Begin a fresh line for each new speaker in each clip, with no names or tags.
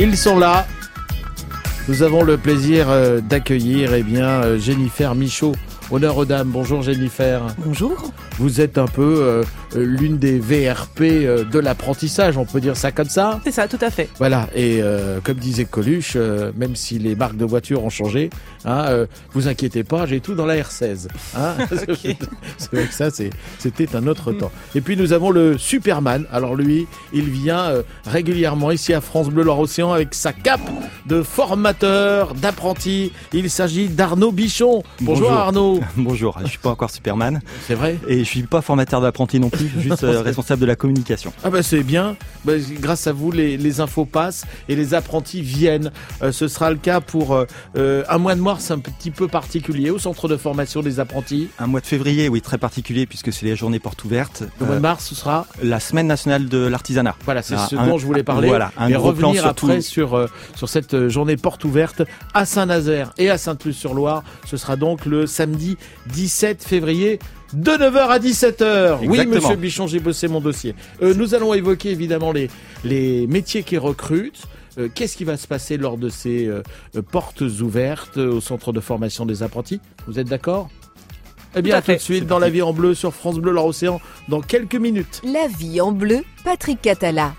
Ils sont là. Nous avons le plaisir d'accueillir Jennifer Michaud. Honneur aux dames. Bonjour Jennifer.
Bonjour.
Vous êtes un peu l'une des VRP de l'apprentissage, on peut dire ça comme ça.
C'est ça, tout à fait.
Voilà, et comme disait Coluche, même si les marques de voitures ont changé, vous inquiétez pas, j'ai tout dans la R16. Okay. C'est vrai que ça, c'était un autre temps. Et puis nous avons le Superman. Alors lui, il vient régulièrement ici à France Bleu Loire-Océan avec sa cape de formateur, d'apprenti. Il s'agit d'Arnaud Bichon. Bonjour Arnaud.
Bonjour, je suis pas encore Superman.
C'est vrai.
Et je suis pas formateur d'apprenti non plus, juste responsable de la communication.
Ah bah c'est bien, grâce à vous les infos passent et les apprentis viennent. Ce sera le cas pour un mois de mars un petit peu particulier au centre de formation des apprentis.
Un mois de février, oui, très particulier puisque c'est les journées portes ouvertes.
Le mois de mars, ce sera
la semaine nationale de l'artisanat.
Voilà, c'est ce dont je voulais parler.
Voilà,
et revenir après sur cette journée porte ouverte à Saint-Nazaire et à Sainte-Luce-sur-Loire. Ce sera donc le samedi 17 février. De 9h à 17h.
Exactement.
Oui, monsieur Bichon, j'ai bossé mon dossier. Nous allons évoquer évidemment les métiers qui recrutent. Qu'est-ce qui va se passer lors de ces portes ouvertes au centre de formation des apprentis? Vous êtes d'accord? Eh bien, à tout de suite dans La Vie en Bleu sur France Bleu Loire-Océan dans quelques minutes.
La Vie en Bleu, Patrick Catala.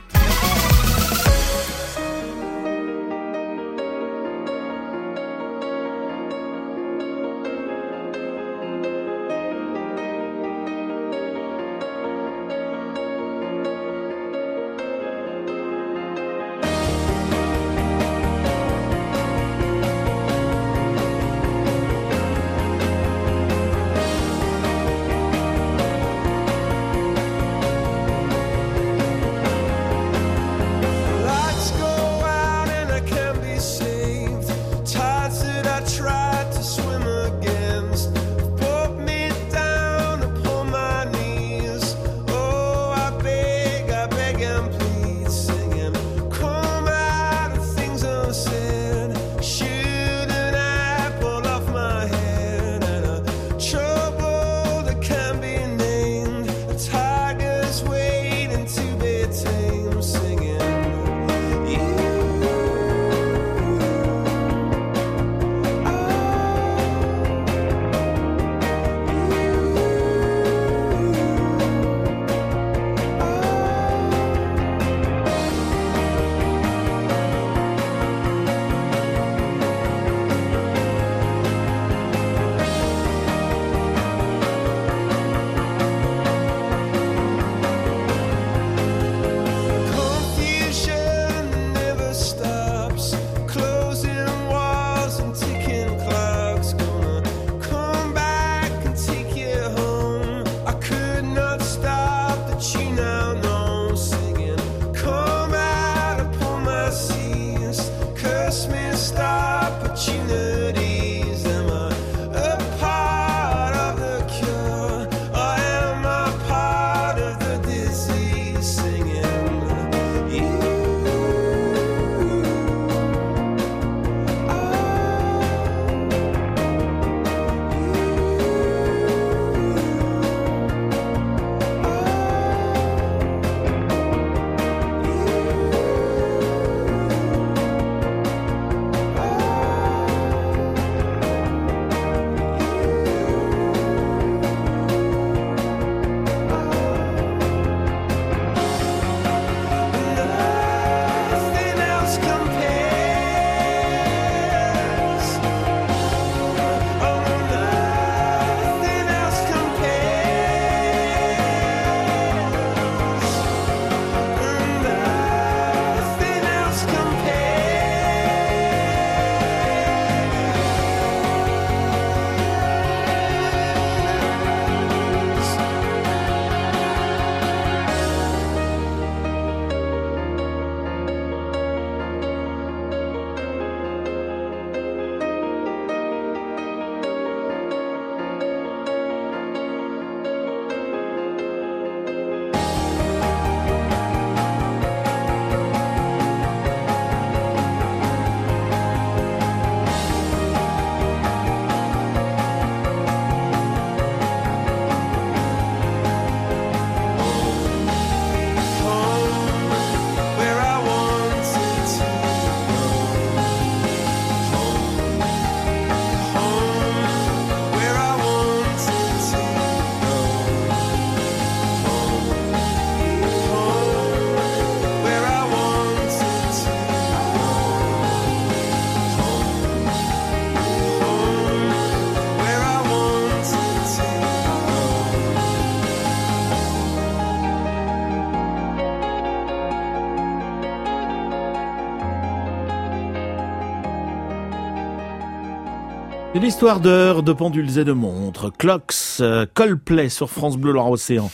C'est l'histoire d'heures, de pendules et de montres. Clocks, Coldplay sur France Bleu Loire-Océan.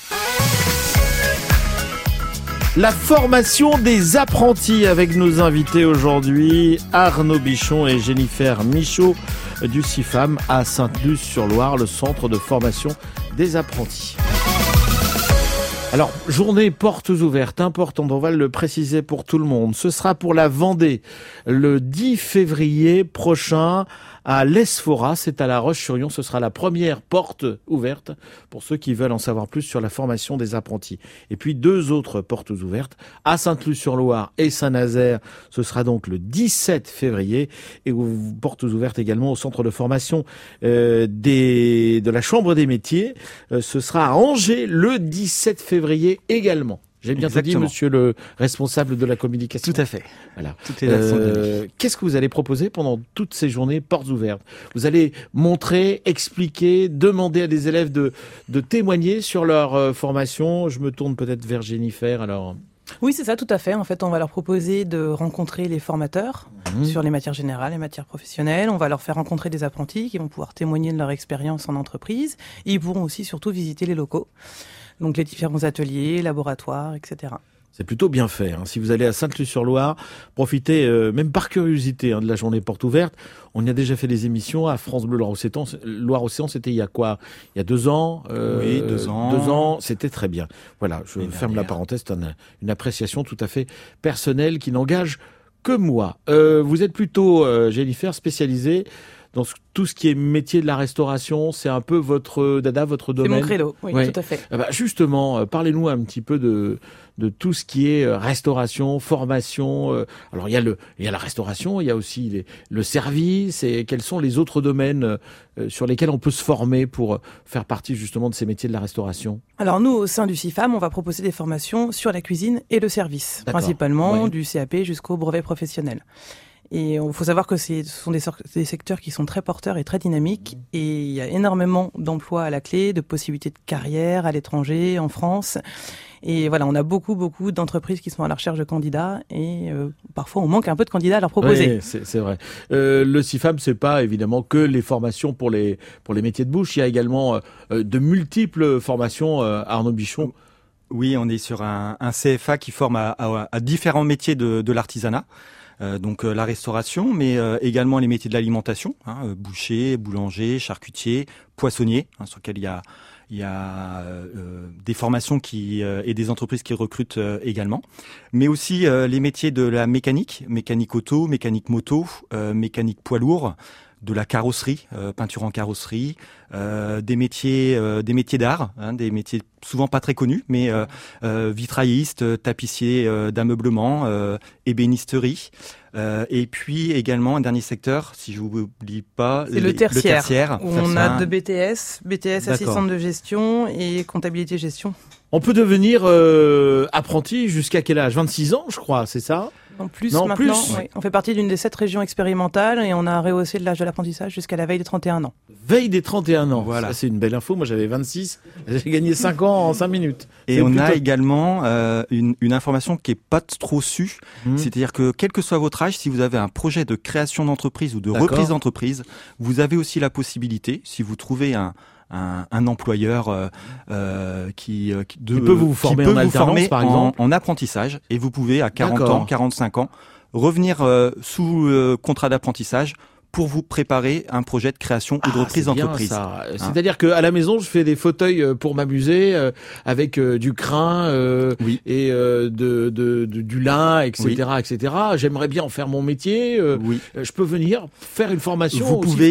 La formation des apprentis avec nos invités aujourd'hui, Arnaud Bichon et Jennifer Michaud du CIFAM à Sainte-Luce-sur-Loire, le centre de formation des apprentis. Alors, journée portes ouvertes, importante, on va le préciser pour tout le monde. Ce sera pour la Vendée, le 10 février prochain à l'Esphora, c'est à La Roche-sur-Yon. Ce sera la première porte ouverte pour ceux qui veulent en savoir plus sur la formation des apprentis. Et puis 2 autres portes ouvertes à Sainte-Luce-sur-Loire et Saint-Nazaire. Ce sera donc le 17 février. Et portes ouvertes également au centre de formation de la Chambre des métiers. Ce sera à Angers le 17 février également. J'ai bien dit, monsieur le responsable de la communication.
Tout à fait.
Voilà.
Qu'est-ce
que vous allez proposer pendant toutes ces journées portes ouvertes? Vous allez montrer, expliquer, demander à des élèves de témoigner sur leur formation. Je me tourne peut-être vers Jennifer, alors.
Oui, c'est ça, tout à fait. En fait, on va leur proposer de rencontrer les formateurs sur les matières générales, les matières professionnelles. On va leur faire rencontrer des apprentis qui vont pouvoir témoigner de leur expérience en entreprise. Et ils pourront aussi surtout visiter les locaux. Donc les différents ateliers, laboratoires, etc.
C'est plutôt bien fait. Si vous allez à Sainte-Luce-sur-Loire, profitez, même par curiosité, de la journée porte ouverte. On y a déjà fait des émissions à France Bleu Loire-Océan. C'était il y a quoi? Il y a 2 ans.
Oui, 2 ans.
2 ans, c'était très bien. Voilà, je ferme la parenthèse. C'est une appréciation tout à fait personnelle qui n'engage que moi. Vous êtes plutôt, Jennifer, spécialisée dans tout ce qui est métier de la restauration. C'est un peu votre dada, votre domaine.
C'est mon credo, oui, ouais. Tout à fait.
Justement, parlez-nous un petit peu de tout ce qui est restauration, formation. Alors il y a la restauration, il y a aussi le service, et quels sont les autres domaines sur lesquels on peut se former pour faire partie justement de ces métiers de la restauration? Alors
nous, au sein du CIFAM, on va proposer des formations sur la cuisine et le service, principalement du CAP jusqu'au brevet professionnel. Et il faut savoir que ce sont des secteurs qui sont très porteurs et très dynamiques, et il y a énormément d'emplois à la clé, de possibilités de carrière à l'étranger, en France. Et voilà, on a beaucoup d'entreprises qui sont à la recherche de candidats, et parfois on manque un peu de candidats à leur proposer.
Oui, c'est vrai. Le CIFAM, c'est pas évidemment que les formations pour les métiers de bouche. Il y a également de multiples formations, Arnaud Bichon.
Oui, on est sur un CFA qui forme à différents métiers de l'artisanat. Donc la restauration, mais également les métiers de l'alimentation, boucher, boulanger, charcutier, poissonnier, sur lequel il y a des formations et des entreprises qui recrutent également, mais aussi les métiers de la mécanique auto, mécanique moto, mécanique poids lourd, de la carrosserie, peinture en carrosserie, des métiers d'art, des métiers souvent pas très connus, mais vitrailliste, tapissier d'ameublement, ébénisterie, et puis également un dernier secteur, si je vous oublie pas,
c'est le tertiaire, où on a de BTS assistante de gestion et comptabilité gestion.
On peut devenir apprenti jusqu'à quel âge? 26 ans, je crois, c'est ça?
Maintenant, oui. On fait partie d'une des 7 régions expérimentales, et on a rehaussé l'âge de l'apprentissage jusqu'à la veille des 31 ans.
Veille des 31 ans,
voilà.
Ça, c'est une belle info. Moi, j'avais 26, j'ai gagné 5 ans en 5 minutes.
Et on a également une information qui est pas trop su, c'est-à-dire que quel que soit votre âge, si vous avez un projet de création d'entreprise ou de reprise d'entreprise, vous avez aussi la possibilité, si vous trouvez un employeur qui
peut vous former en alternance, par exemple,
en apprentissage, et vous pouvez à 40 ans, 45 ans revenir sous contrat d'apprentissage pour vous préparer un projet de création ou de reprise d'entreprise.
C'est-à-dire qu'à la maison, je fais des fauteuils pour m'amuser avec du crin et du lin, etc., etc. J'aimerais bien en faire mon métier. Je peux venir faire une formation.
Vous pouvez.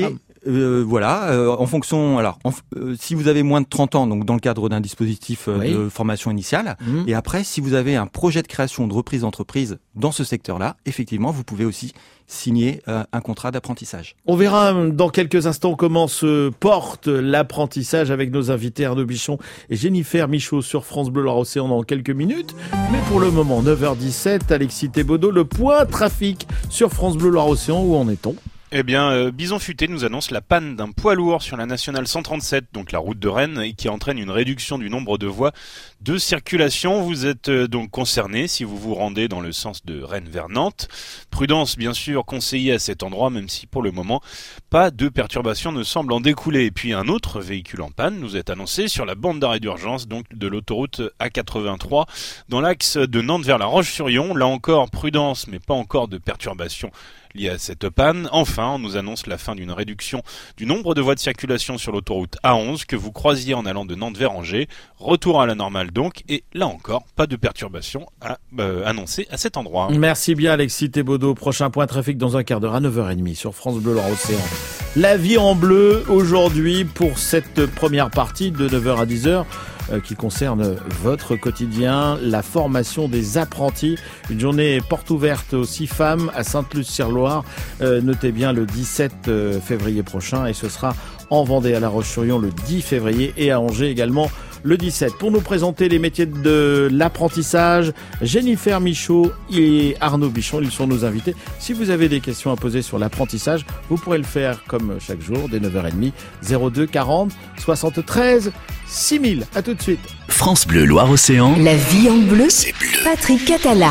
En fonction, si vous avez moins de 30 ans, donc dans le cadre d'un dispositif de formation initiale, et après, si vous avez un projet de création ou de reprise d'entreprise dans ce secteur-là, effectivement, vous pouvez aussi signer un contrat d'apprentissage.
On verra dans quelques instants comment se porte l'apprentissage avec nos invités Arnaud Bichon et Jennifer Michaud sur France Bleu Loire-Océan dans quelques minutes. Mais pour le moment, 9h17, Alexis Thébaudeau, le point trafic sur France Bleu Loire-Océan, où en est-on?
Eh bien, Bison Futé nous annonce la panne d'un poids lourd sur la nationale 137, donc la route de Rennes, et qui entraîne une réduction du nombre de voies de circulation. Vous êtes donc concerné si vous vous rendez dans le sens de Rennes vers Nantes. Prudence, bien sûr, conseillée à cet endroit, même si pour le moment, pas de perturbation ne semble en découler. Et puis un autre véhicule en panne nous est annoncé sur la bande d'arrêt d'urgence, donc de l'autoroute A83, dans l'axe de Nantes vers La Roche-sur-Yon. Là encore, prudence, mais pas encore de perturbation lié à cette panne. Enfin, on nous annonce la fin d'une réduction du nombre de voies de circulation sur l'autoroute A11 que vous croisiez en allant de Nantes vers Angers. Retour à la normale donc, et là encore, pas de perturbation à annoncer à cet endroit.
Merci bien Alexis Thébaudeau. Prochain point trafic dans un quart d'heure à 9h30 sur France Bleu Loire-Océan. La vie en bleu aujourd'hui pour cette première partie de 9h à 10h. Qui concerne votre quotidien, la formation des apprentis. Une journée porte ouverte aux 6 femmes à Sainte-Luce-sur-Loire. Notez bien le 17 février prochain et ce sera en Vendée à La Roche-sur-Yon le 10 février et à Angers également le 17. Pour nous présenter les métiers de l'apprentissage, Jennifer Michaud et Arnaud Bichon, ils sont nos invités. Si vous avez des questions à poser sur l'apprentissage, vous pourrez le faire comme chaque jour dès 9h30, 02 40 73 6000. À tout de suite.
France Bleu Loire-Océan.
La vie en bleu,
C'est bleu.
Patrick Catala.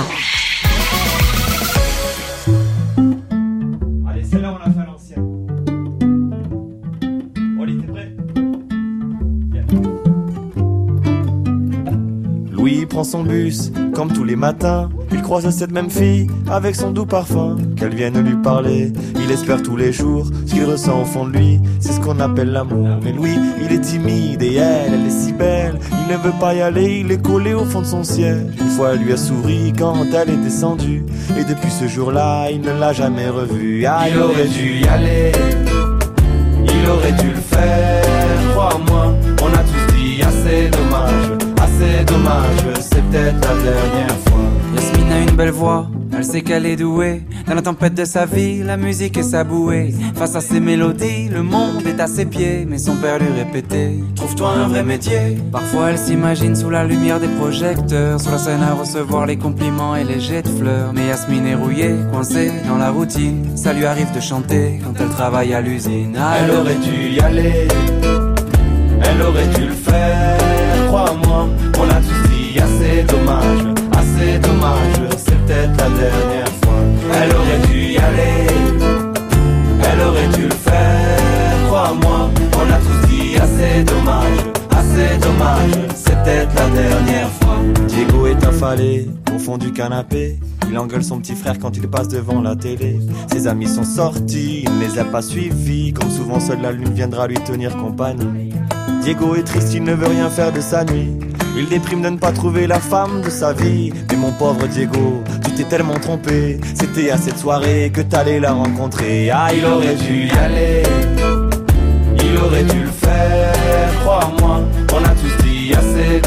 Allez, celle-là, on l'a fait à l'ancienne. Oli, t'es prêt? Louis prend son bus, comme tous les matins. Il croise cette même fille, avec son doux parfum. Qu'elle vienne lui parler, il espère tous les jours. Ce qu'il ressent au fond de lui, c'est ce qu'on appelle l'amour. Mais Louis, il est timide et elle est si belle. Il ne veut pas y aller, il est collé au fond de son siège. Une fois, elle lui a souri quand elle est descendue. Et depuis ce jour-là, il ne l'a jamais revue. Ah, il aurait dû y aller, il aurait dû le faire, crois-moi. On a tous dit assez dommage, c'est peut-être la dernière fois.
Yasmine a une belle voix, elle sait qu'elle est douée. Dans la tempête de sa vie, la musique est sa bouée. Face à ses mélodies, le monde est à ses pieds. Mais son père lui répétait, trouve-toi un vrai métier. Parfois elle s'imagine sous la lumière des projecteurs, sur la scène à recevoir les compliments et les jets de fleurs. Mais Yasmine est rouillée, coincée dans la routine. Ça lui arrive de chanter quand elle travaille à l'usine. Ah,
elle aurait dû y aller, elle aurait dû le faire, crois-moi. On a tous dit assez dommage, c'est peut-être la dernière fois. Elle aurait dû y aller, elle aurait dû le faire, crois-moi. On a tous dit assez dommage, c'est peut-être la dernière fois. Diego est affalé au fond du canapé. Il engueule son petit frère quand il passe devant la télé. Ses amis sont sortis, il ne les a pas suivis. Comme souvent seule la lune viendra lui tenir compagnie. Diego est triste, il ne veut rien faire de sa nuit. Il déprime de ne pas trouver la femme de sa vie. Mais mon pauvre Diego, tu t'es tellement trompé. C'était à cette soirée que t'allais la rencontrer. Ah, il aurait dû y aller, il aurait dû le faire, crois-moi. On a tous dit assez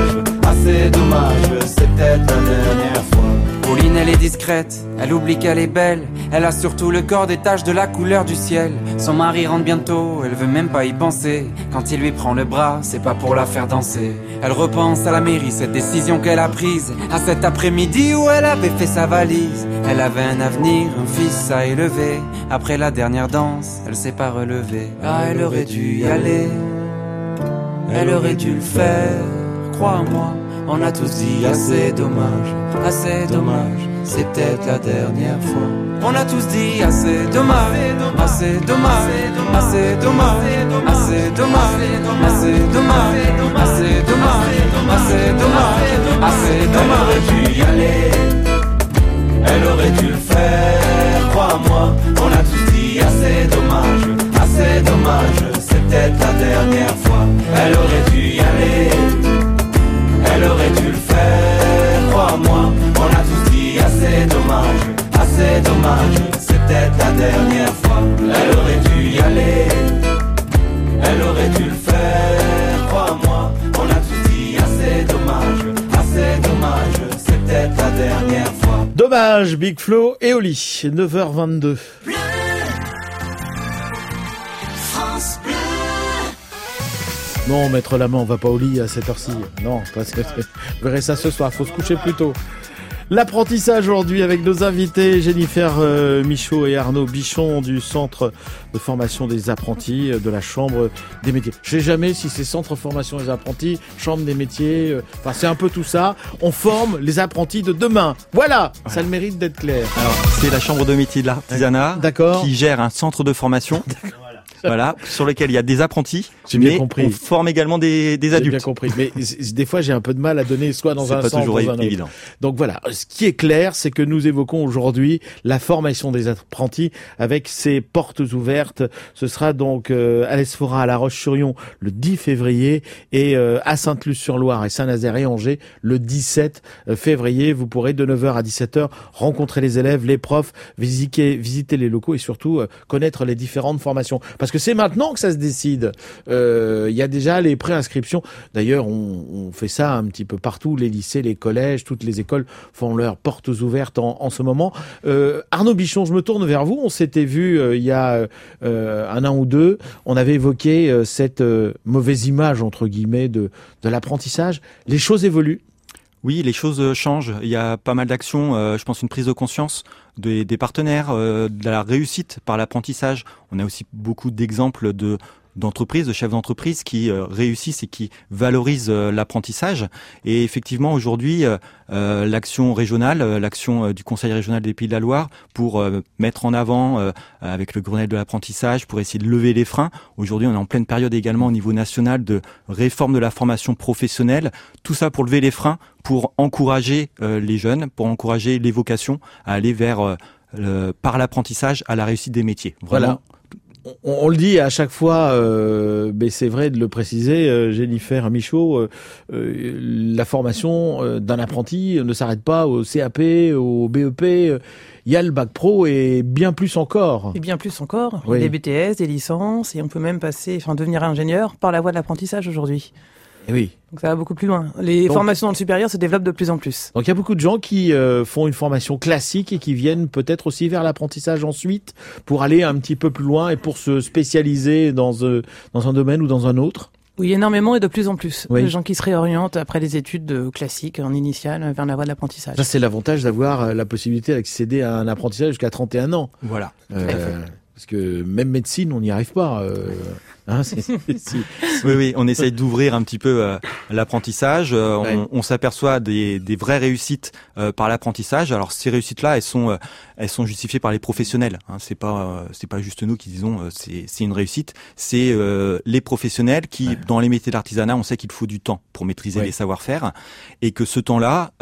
dommage, c'est peut-être la dernière fois.
Pauline, elle est discrète, elle oublie qu'elle est belle. Elle a surtout le corps des taches de la couleur du ciel. Son mari rentre bientôt, elle veut même pas y penser. Quand il lui prend le bras, c'est pas pour la faire danser. Elle repense à la mairie, cette décision qu'elle a prise. À cet après-midi où elle avait fait sa valise. Elle avait un avenir, un fils à élever. Après la dernière danse, elle s'est pas relevée. Ah, elle aurait dû y aller, elle aurait dû le faire, crois-moi. On a tous dit assez dommage, c'est peut-être la dernière fois. On a tous dit assez dommage,
Elle aurait dû y aller, elle aurait dû le faire, crois-moi. On a tous dit assez dommage, c'est peut-être la dernière fois. Elle aurait dû y aller, elle aurait dû le faire, crois-moi. On a tous dit assez dommage, c'est peut-être la dernière fois. Elle aurait dû y aller, elle aurait dû le faire, crois-moi. On a tous dit assez dommage, c'est peut-être la dernière fois.
Dommage, Big Flo et Oli, 9h22. Non, Maître Lama, on va pas au lit à cette heure-ci. Non, vous verrez ça ce soir, faut se coucher plus tôt. L'apprentissage aujourd'hui avec nos invités Jennifer Michaud et Arnaud Bichon du Centre de formation des apprentis de la Chambre des métiers. Je sais jamais si c'est Centre de formation des apprentis, Chambre des métiers, enfin c'est un peu tout ça. On forme les apprentis de demain. Voilà, ça a le mérite d'être clair.
Alors, c'est la Chambre de métiers de l'artisanat qui gère un centre de formation. Voilà, sur lequel il y a des apprentis, mais on forme également des adultes.
J'ai bien compris, mais des fois j'ai un peu de mal à donner soit dans un sens ou dans un autre.
Évident.
Donc voilà, ce qui est clair, c'est que nous évoquons aujourd'hui la formation des apprentis avec ses portes ouvertes. Ce sera donc à l'Esphora à La Roche-sur-Yon le 10 février et à Sainte-Luce-sur-Loire et Saint-Nazaire et Angers le 17 février. Vous pourrez de 9h à 17h rencontrer les élèves, les profs, visiter les locaux et surtout connaître les différentes formations. Parce que c'est maintenant que ça se décide. Il y a déjà les préinscriptions. D'ailleurs, on fait ça un petit peu partout. Les lycées, les collèges, toutes les écoles font leurs portes ouvertes en ce moment. Arnaud Bichon, je me tourne vers vous. On s'était vu il y a un an ou deux. On avait évoqué cette mauvaise image, entre guillemets, de l'apprentissage. Les choses évoluent.
Oui, les choses changent. Il y a pas mal d'actions, je pense une prise de conscience des partenaires, de la réussite par l'apprentissage. On a aussi beaucoup d'exemples d'entreprises, de chefs d'entreprise qui réussissent et qui valorisent l'apprentissage. Et effectivement, aujourd'hui, l'action régionale, l'action du Conseil régional des Pays de la Loire pour mettre en avant, avec le Grenelle de l'apprentissage, pour essayer de lever les freins. Aujourd'hui, on est en pleine période également au niveau national de réforme de la formation professionnelle. Tout ça pour lever les freins, pour encourager les jeunes, pour encourager les vocations à aller vers, par l'apprentissage, à la réussite des métiers. Vraiment.
Voilà. On le dit à chaque fois, mais c'est vrai de le préciser, Jennifer Michaud, la formation d'un apprenti ne s'arrête pas au CAP, au BEP. Il y a le bac pro et bien plus encore.
Et bien plus encore.
Oui.
Des BTS, des licences, et on peut même devenir ingénieur par la voie de l'apprentissage aujourd'hui.
Et oui.
Donc ça va beaucoup plus loin. Les formations dans le supérieur se développent de plus en plus.
Donc il y a beaucoup de gens qui font une formation classique et qui viennent peut-être aussi vers l'apprentissage ensuite pour aller un petit peu plus loin et pour se spécialiser dans un domaine ou dans un autre.
Oui, énormément et de plus en plus.
Oui.
Les gens qui se réorientent après les études classiques en initiale vers la voie de l'apprentissage.
Ça, c'est l'avantage d'avoir la possibilité d'accéder à un apprentissage jusqu'à 31 ans.
Voilà.
Parce que même médecine, on n'y arrive pas.
Oui, on essaye d'ouvrir un petit peu l'apprentissage. On s'aperçoit des vraies réussites par l'apprentissage. Alors ces réussites-là, elles sont justifiées par les professionnels. Hein. C'est pas juste nous qui disons c'est une réussite. C'est les professionnels qui, dans les métiers d'artisanat, on sait qu'il faut du temps pour maîtriser les savoir-faire et que ce temps-là.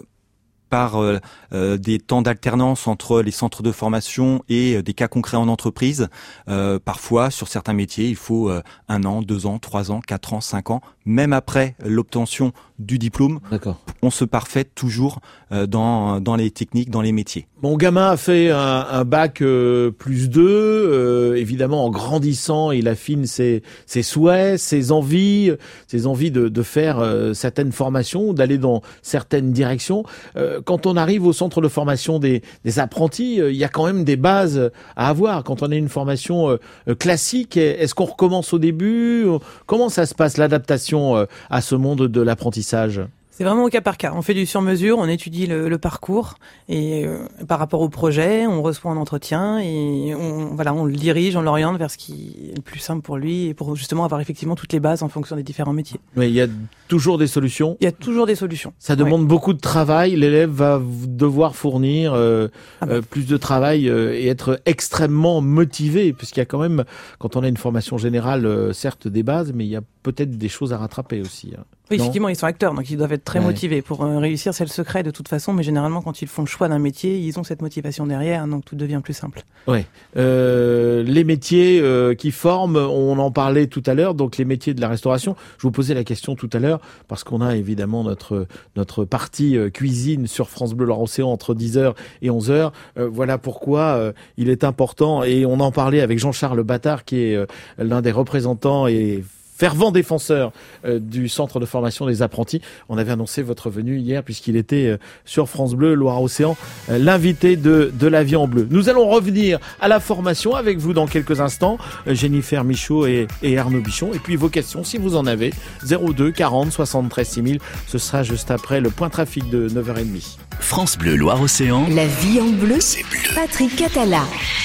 Par des temps d'alternance entre les centres de formation et des cas concrets en entreprise. Parfois, sur certains métiers, il faut 1 an, 2 ans, 3 ans, 4 ans, 5 ans. Même après l'obtention du diplôme, on se parfaite toujours dans les techniques, dans les métiers.
Mon gamin a fait un bac plus 2. Évidemment, en grandissant, il affine ses souhaits, ses envies de faire certaines formations, d'aller dans certaines directions. Quand on arrive au centre de formation des apprentis, il y a quand même des bases à avoir. Quand on a une formation classique, est-ce qu'on recommence au début? Comment ça se passe, l'adaptation à ce monde de l'apprentissage?
C'est vraiment au cas par cas. On fait du sur-mesure, on étudie le parcours et par rapport au projet, on reçoit un entretien et on le dirige, on l'oriente vers ce qui est le plus simple pour lui et pour justement avoir effectivement toutes les bases en fonction des différents métiers.
Mais il y a toujours des solutions.
Il y a toujours des solutions.
Ça demande beaucoup de travail. L'élève va devoir fournir plus de travail et être extrêmement motivé, puisqu'il y a quand même, quand on a une formation générale, certes des bases, mais il y a peut-être des choses à rattraper aussi.
Oui, effectivement, ils sont acteurs, donc ils doivent être très motivés. Pour réussir, c'est le secret de toute façon, mais généralement, quand ils font le choix d'un métier, ils ont cette motivation derrière, donc tout devient plus simple.
Ouais. Les métiers qui forment, on en parlait tout à l'heure, donc les métiers de la restauration. Je vous posais la question tout à l'heure, parce qu'on a évidemment notre partie cuisine sur France Bleu Loire-Océan entre 10h et 11h. Voilà pourquoi il est important, et on en parlait avec Jean-Charles Battard, qui est l'un des représentants et fervent défenseur du centre de formation des apprentis. On avait annoncé votre venue hier puisqu'il était sur France Bleu Loire-Océan, l'invité de l'Avion Bleu. Nous allons revenir à la formation avec vous dans quelques instants, Jennifer Michaud et Arnaud Bichon. Et puis vos questions si vous en avez, 02 40 73 6000. Ce sera juste après le point trafic de 9h30.
France Bleu Loire-Océan.
La vie en bleu, c'est bleu. Patrick Catala.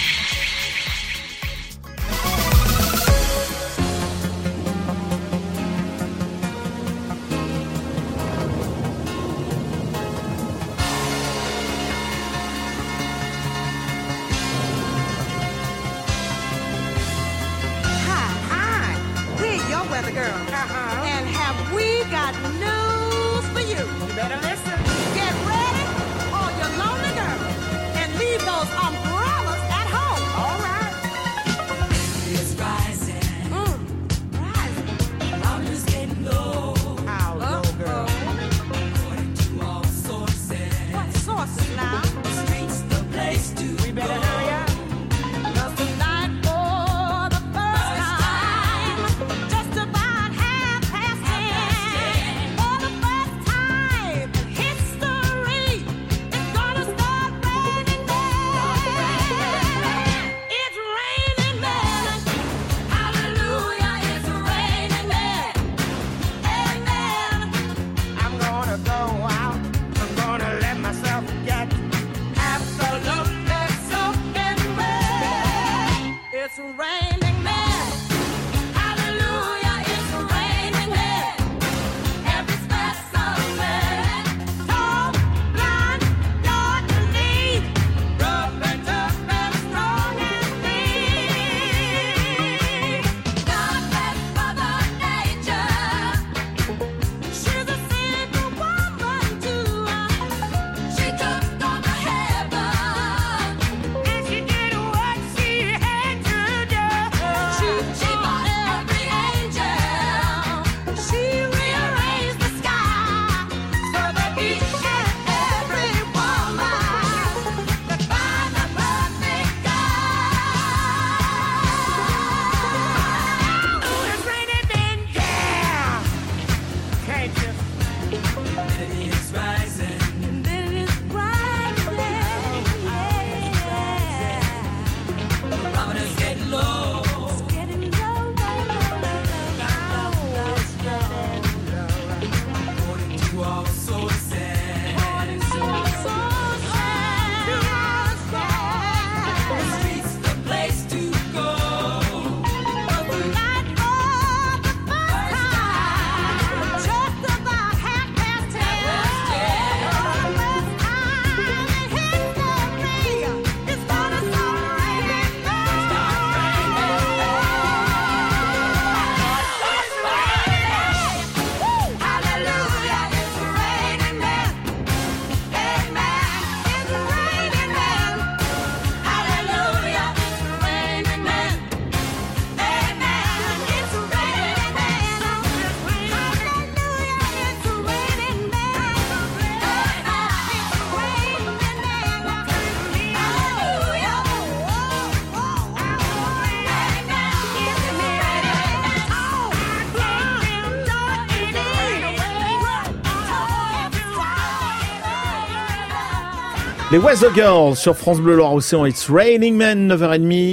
Les Weather Girls sur France Bleu Loire-Océan, It's Raining Men, 9h30.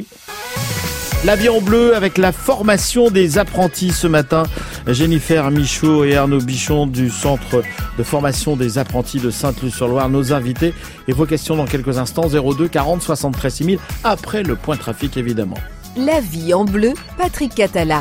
L'Avion Bleu avec la formation des apprentis ce matin. Jennifer Michaud et Arnaud Bichon du centre de formation des apprentis de Sainte-Luce-sur-Loire, nos invités. Et vos questions dans quelques instants, 02 40 73 6000, après le point trafic évidemment.
La vie en bleu, Patrick Catala.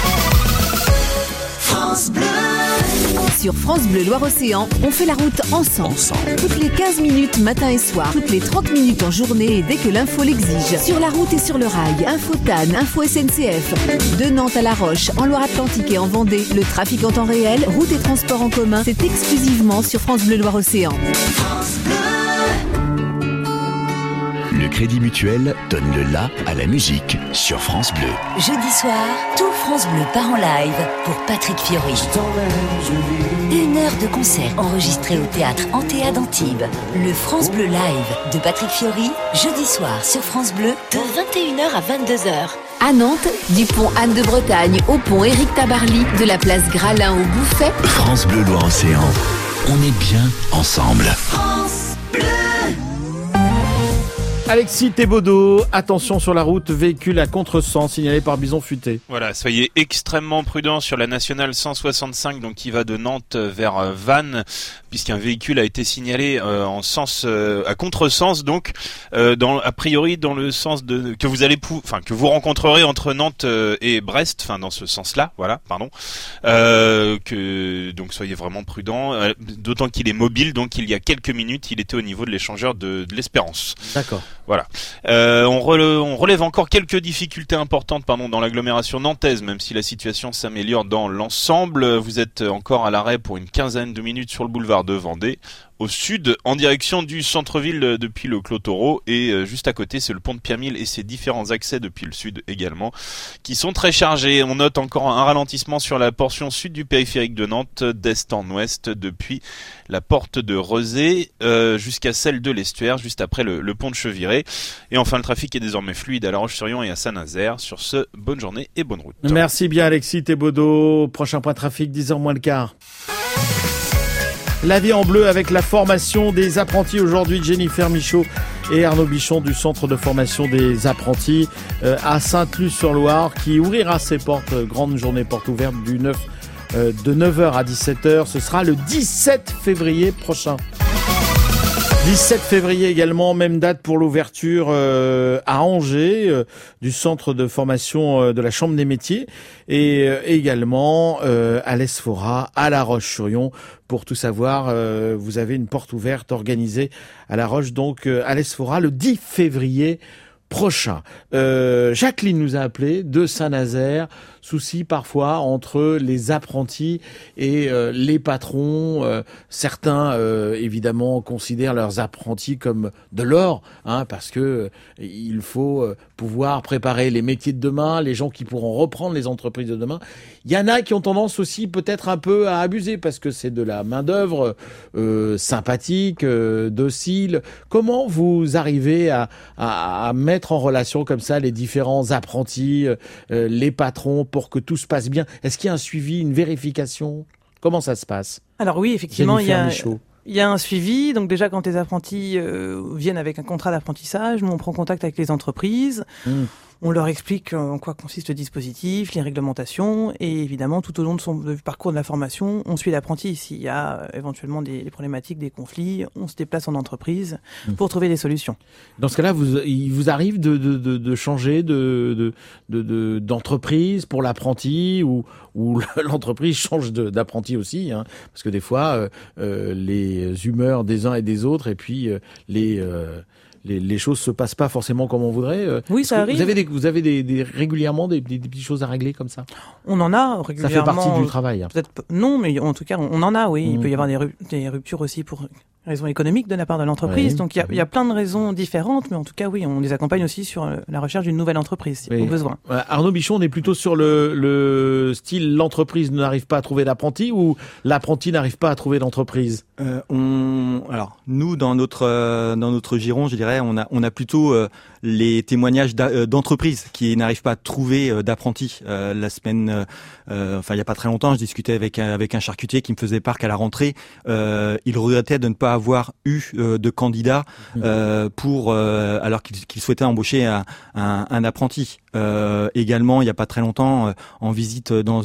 France Bleu. Sur France Bleu Loire-Océan, on fait la route ensemble. Toutes les 15 minutes matin et soir, toutes les 30 minutes en journée et dès que l'info l'exige. Sur la route et sur le rail, Info TAN, Info SNCF. De Nantes à La Roche, en Loire-Atlantique et en Vendée, le trafic en temps réel, route et transport en commun, c'est exclusivement sur France Bleu Loire-Océan. France Bleu.
Le Crédit Mutuel donne le la à la musique sur France Bleu.
Jeudi soir, tout France Bleu part en live pour Patrick Fiori. 1 heure de concert enregistré au théâtre Antea d'Antibes. Le France Bleu Live de Patrick Fiori, jeudi soir sur France Bleu de 21h à 22h.
À Nantes, du pont Anne de Bretagne au pont Éric Tabarly, de la place Gralin au Bouffet.
France Bleu Loire-Océan. On est bien ensemble.
France Bleu.
Alexis Thébaudeau, attention sur la route, véhicule à contresens signalé par Bison Futé.
Voilà, soyez extrêmement prudents sur la nationale 165, donc qui va de Nantes vers Vannes, puisqu'un véhicule a été signalé en sens à contresens, donc a priori dans le sens que vous rencontrerez entre Nantes et Brest, enfin dans ce sens-là, voilà, pardon. Donc soyez vraiment prudents, d'autant qu'il est mobile, donc il y a quelques minutes, il était au niveau de l'échangeur de l'Espérance.
D'accord.
Voilà. On relève encore quelques difficultés importantes dans l'agglomération nantaise, même si la situation s'améliore dans l'ensemble. Vous êtes encore à l'arrêt pour une quinzaine de minutes sur le boulevard de Vendée, au sud, en direction du centre-ville depuis le Clos Taureau, et juste à côté, c'est le pont de Pierre-Mille et ses différents accès depuis le sud également, qui sont très chargés. On note encore un ralentissement sur la portion sud du périphérique de Nantes, d'est en ouest, depuis la porte de Rezé jusqu'à celle de l'Estuaire, juste après le pont de Cheviré. Et enfin, le trafic est désormais fluide à La Roche-sur-Yon et à Saint-Nazaire. Sur ce, bonne journée et bonne route.
Merci bien Alexis Thébaudeau. Prochain point trafic, 10h moins le quart. La vie en bleu avec la formation des apprentis aujourd'hui, Jennifer Michaud et Arnaud Bichon du centre de formation des apprentis à Sainte-Luce-sur-Loire qui ouvrira ses portes, grande journée porte ouverte de 9h à 17h. Ce sera le 17 février prochain. 17 février également, même date pour l'ouverture à Angers du centre de formation de la Chambre des métiers et également à l'Esphora, à La Roche-sur-Yon. Pour tout savoir, vous avez une porte ouverte organisée à La Roche, donc à l'Esphora le 10 février prochain. Jacqueline nous a appelé de Saint-Nazaire. Souci parfois entre les apprentis et les patrons. Certains évidemment considèrent leurs apprentis comme de l'or, parce que il faut pouvoir préparer les métiers de demain, les gens qui pourront reprendre les entreprises de demain. Il y en a qui ont tendance aussi peut-être un peu à abuser parce que c'est de la main-d'œuvre sympathique, docile. Comment vous arrivez à mettre en relation comme ça les différents apprentis, les patrons, pour que tout se passe bien? Est-ce qu'il y a un suivi, une vérification? Comment ça se passe?
Alors oui, effectivement, il y a un suivi. Donc déjà, quand les apprentis viennent avec un contrat d'apprentissage, nous on prend contact avec les entreprises. On leur explique en quoi consiste le dispositif, les réglementations, et évidemment, tout au long du parcours de la formation, on suit l'apprenti. S'il y a éventuellement des problématiques, des conflits, on se déplace en entreprise pour trouver des solutions.
Dans ce cas-là, il vous arrive de changer d'entreprise pour l'apprenti ou l'entreprise change d'apprenti aussi, parce que des fois, les humeurs des uns et des autres, et puis les choses se passent pas forcément comme on voudrait.
Oui, ça arrive.
Vous avez régulièrement des petites choses à régler comme ça?
On en a régulièrement.
Ça fait partie du travail.
Peut-être non, mais en tout cas, on en a, oui. Il peut y avoir des ruptures aussi pour raisons économiques de la part de l'entreprise. Donc il y a plein de raisons différentes, mais en tout cas, oui, on les accompagne aussi sur la recherche d'une nouvelle entreprise, si au besoin.
Arnaud Bichon, on est plutôt sur le style l'entreprise n'arrive pas à trouver l'apprenti ou l'apprenti n'arrive pas à trouver l'entreprise?
Alors nous, dans notre giron, je dirais, on a plutôt les témoignages d'entreprises qui n'arrivent pas à trouver d'apprentis. La semaine, il y a pas très longtemps, je discutais avec un charcutier qui me faisait part qu'à la rentrée, il regrettait de ne pas avoir eu de candidats alors qu'il souhaitait embaucher un apprenti. Également, il y a pas très longtemps, en visite dans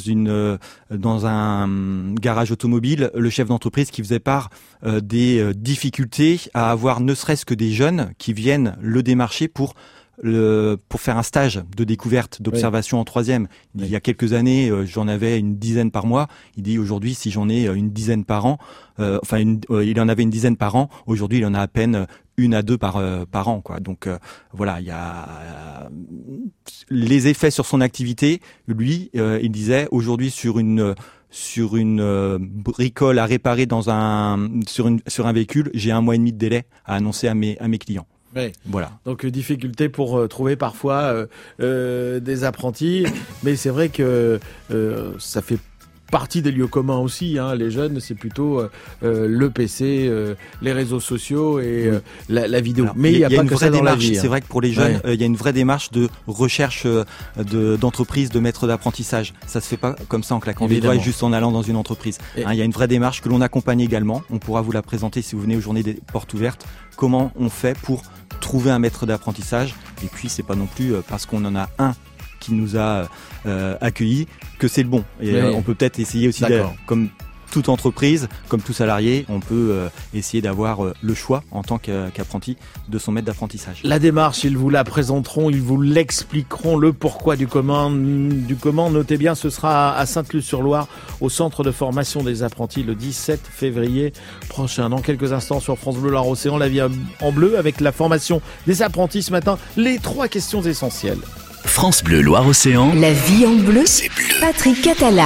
un garage automobile, le chef d'entreprise qui faisait part des difficultés à avoir ne serait-ce que des jeunes qui viennent le démarcher pour faire un stage de découverte, d'observation en troisième. Il y a quelques années, j'en avais une dizaine par mois. Il dit aujourd'hui, si j'en ai une dizaine par an, il en avait une dizaine par an. Aujourd'hui, il en a à peine une à deux par an, quoi. Donc voilà, il y a les effets sur son activité. Lui, il disait aujourd'hui sur une bricole à réparer sur un véhicule, j'ai 1 mois et demi de délai à annoncer à mes clients.
Ouais.
Voilà.
Donc difficulté pour trouver parfois des apprentis, mais c'est vrai que ça fait partie des lieux communs aussi. Hein. Les jeunes, c'est plutôt le PC, les réseaux sociaux et la vidéo.
Alors,
mais il n'y a pas que ça dans la vie.
C'est vrai que pour les jeunes, il y a une vraie démarche de recherche d'entreprise, de maître d'apprentissage. Ça se fait pas comme ça en claquant des doigts et juste en allant dans une entreprise. Il y a une vraie démarche que l'on accompagne également. On pourra vous la présenter si vous venez aux journées des portes ouvertes. Comment on fait pour trouver un maître d'apprentissage. Et puis c'est pas non plus parce qu'on en a un qui nous a accueillis que c'est le bon. Et on peut peut-être essayer aussi, comme toute entreprise, comme tout salarié, on peut essayer d'avoir le choix en tant qu'apprenti de son maître d'apprentissage.
La démarche, ils vous la présenteront, ils vous l'expliqueront, le pourquoi du comment. Notez bien, ce sera à Sainte-Luce-sur-Loire, au centre de formation des apprentis, le 17 février prochain. Dans quelques instants sur France Bleu Loire-Océan, la vie en bleu avec la formation des apprentis ce matin. Les 3 questions essentielles.
France Bleu Loire-Océan.
La vie en bleu,
c'est bleu.
Patrick Catala.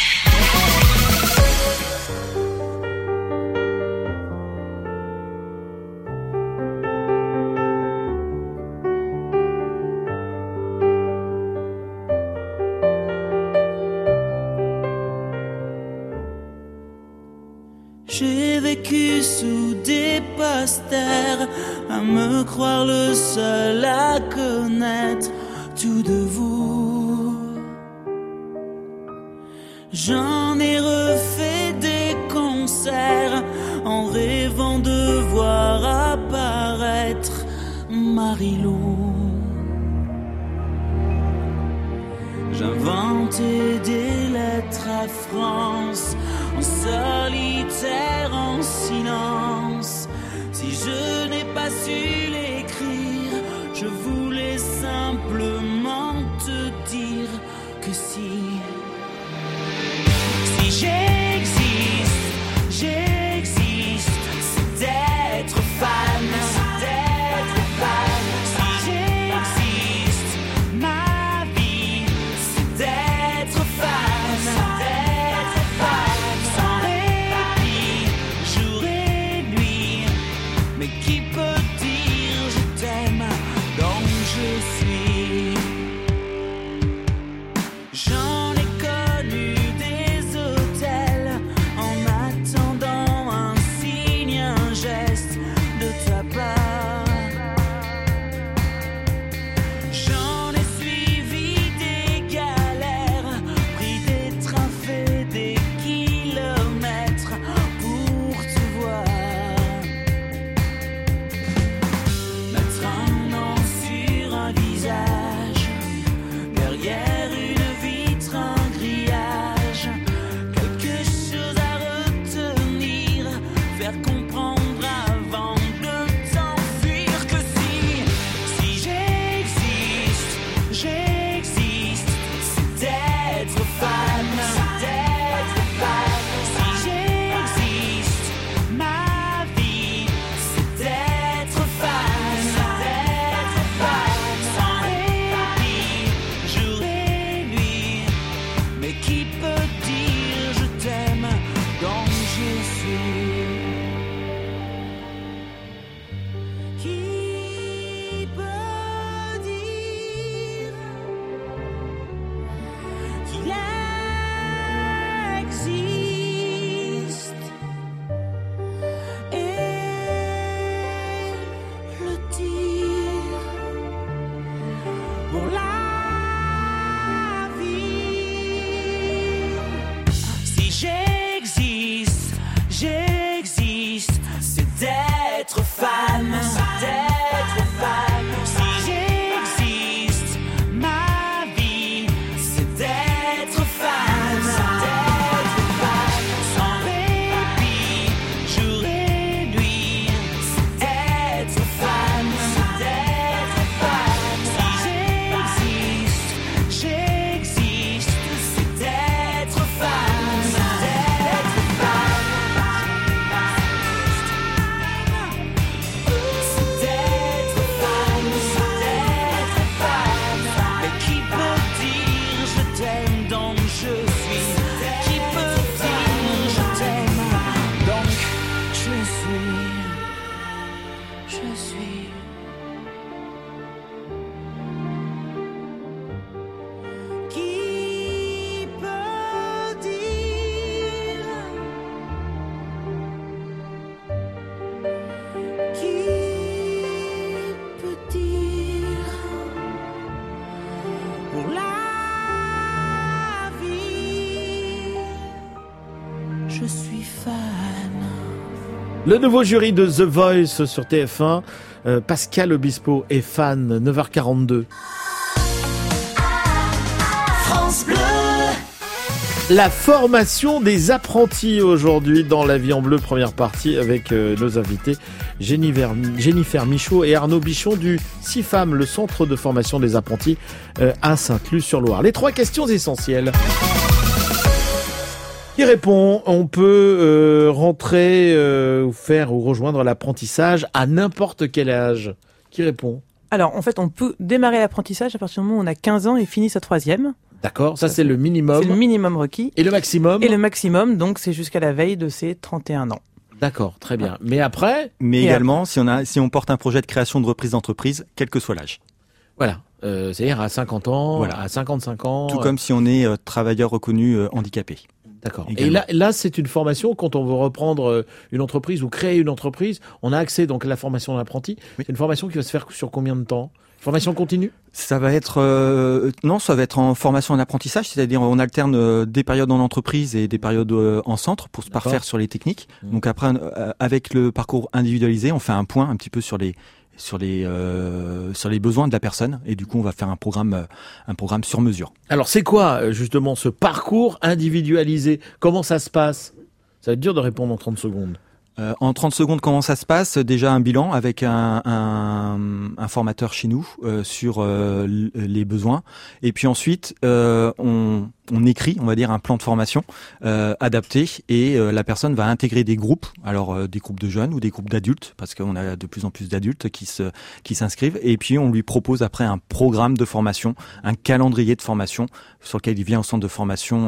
J'ai vécu sous des posters, à me croire le seul à connaître tout de vous. J'en ai refait des concerts, en rêvant de voir apparaître Marie-Lou. J'inventais des lettres à France, en solitaire, en silence. Si je n'ai pas su l'écrire, je voulais simplement te dire que si j'existe, c'est d'être fan, Si j'existe, ma vie, c'est d'être fan, Sans répit, jour et nuit. Mais qui peut dire je t'aime, donc je suis. J'en ai connu des hôtels, en attendant un signe, un geste de ta part. J'en ai suivi des galères, pris des trains, fait des kilomètres pour te voir. Mettre un nom sur un visage, derrière une vitre, un grillage, quelque chose à retenir, faire comprendre avant de t'enfuir que si j'existe, c'est d'être fan, Si j'existe, ma vie, c'est d'être fan, Sans répit, jour et nuit. Mais qui peut dire je t'aime, donc je suis. Qui peut dire qu'il existe et le dire pour la vie. Si j'existe, c'est d'être fan, Si j'existe, ma vie, c'est d'être fan, Sans répit, jour et nuit, c'est être fan, Si j'existe, c'est d'être fan, Mais qui peut dire je t'aime, donc je suis. Qui peut dire je t'aime, donc je suis. Je suis. Qui peut dire
Le nouveau jury de The Voice sur TF1, Pascal Obispo est fan, 9h42.
France Bleu.
La formation des apprentis aujourd'hui dans La Vie en Bleu, première partie avec nos invités Jennifer Michaud et Arnaud Bichon du CIFAM, le centre de formation des apprentis à Sainte-Luce-sur-Loire. Les 3 questions essentielles. Qui répond? On peut rentrer ou faire ou rejoindre l'apprentissage à n'importe quel âge. Qui répond?
Alors, en fait, on peut démarrer l'apprentissage à partir du moment où on a 15 ans et finit sa 3e.
D'accord, ça c'est le minimum.
C'est le minimum requis.
Et le maximum?
Et le maximum, donc, c'est jusqu'à la veille de ses 31 ans.
D'accord, très bien. Mais après?
Mais également, si on porte un projet de création de reprise d'entreprise, quel que soit l'âge.
Voilà. C'est-à-dire à 50 ans, voilà. À 55 ans.
Tout comme si on est travailleur reconnu handicapé.
D'accord. Également. Et là, c'est une formation, quand on veut reprendre une entreprise ou créer une entreprise, on a accès donc à la formation d'apprenti. Oui. C'est une formation qui va se faire sur combien de temps? Formation continue?
Ça va être ça va être en formation en apprentissage, c'est-à-dire on alterne des périodes en entreprise et des périodes en centre pour se parfaire sur les techniques. Donc après, avec le parcours individualisé, on fait un point un petit peu sur les besoins de la personne, et du coup on va faire un programme sur mesure.
Alors c'est quoi justement ce parcours individualisé? Comment ça se passe? Ça va être dur de répondre en 30 secondes.
En 30 secondes, comment ça se passe? Déjà un bilan avec un formateur chez nous sur les besoins, et puis ensuite on écrit, on va dire, un plan de formation adapté, et la personne va intégrer des groupes, alors des groupes de jeunes ou des groupes d'adultes, parce qu'on a de plus en plus d'adultes qui s'inscrivent, et puis on lui propose après un programme de formation, un calendrier de formation sur lequel il vient au centre de formation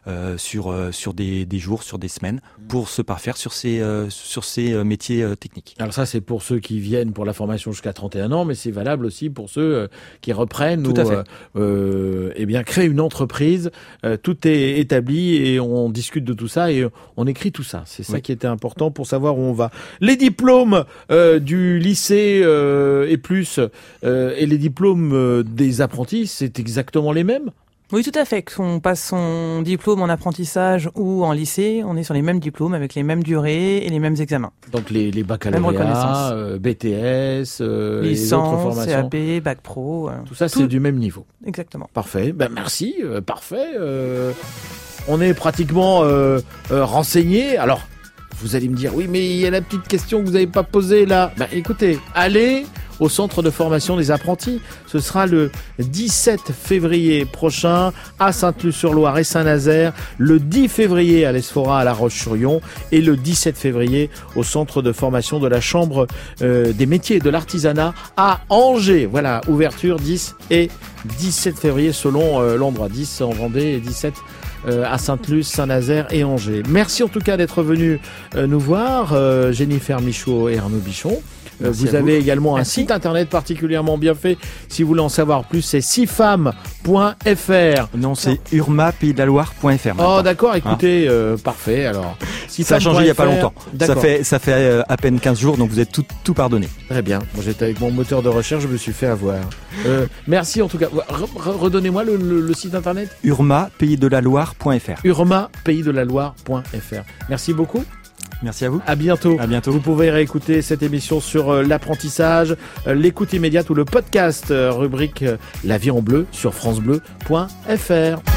sur des jours, sur des semaines, pour se parfaire sur ces métiers techniques.
Alors ça, c'est pour ceux qui viennent pour la formation jusqu'à 31 ans, mais c'est valable aussi pour ceux qui reprennent
Tout à fait.
Eh bien créent une entreprise. Tout est établi et on discute de tout ça et on écrit tout ça. C'est ça qui était important pour savoir où on va. Les diplômes du lycée et plus et les diplômes des apprentis, c'est exactement les mêmes?
Oui, tout à fait. Qu'on passe son diplôme en apprentissage ou en lycée, on est sur les mêmes diplômes avec les mêmes durées et les mêmes examens.
Donc les baccalauréats, BTS,
licence,
les autres formations.
CAP, bac pro.
Tout ça, c'est du même niveau.
Exactement.
Parfait. Ben merci. Parfait. On est pratiquement renseignés. Alors, vous allez me dire, oui, mais il y a la petite question que vous n'avez pas posée là. Ben écoutez, allez au centre de formation des apprentis. Ce sera le 17 février prochain à Sainte-Luce-sur-Loire et Saint-Nazaire, le 10 février à l'Esfora à La Roche-sur-Yon et le 17 février au centre de formation de la Chambre des métiers et de l'artisanat à Angers. Voilà, ouverture 10 et 17 février selon l'endroit, 10 en Vendée et 17 à Sainte-Luce, Saint-Nazaire et Angers. Merci en tout cas d'être venus nous voir, Jennifer Michaud et Arnaud Bichon. Vous avez également un site internet particulièrement bien fait. Si vous voulez en savoir plus, c'est cifam.fr.
Non, c'est urma-pays-de-la-Loire.fr.
Oh d'accord, écoutez, parfait. Alors,
ça a changé il n'y a pas longtemps. Ça fait à peine 15 jours, donc vous êtes tout pardonné.
Très bien. Moi, j'étais avec mon moteur de recherche, je me suis fait avoir. Merci en tout cas. Redonnez-moi le site internet.
urma-pays-de-la-Loire.fr.
urma-pays-de-la-Loire.fr. Merci beaucoup.
Merci à vous.
À bientôt.
À bientôt.
Vous pouvez réécouter cette émission sur l'apprentissage, l'écoute immédiate ou le podcast rubrique La Vie en Bleu sur francebleu.fr.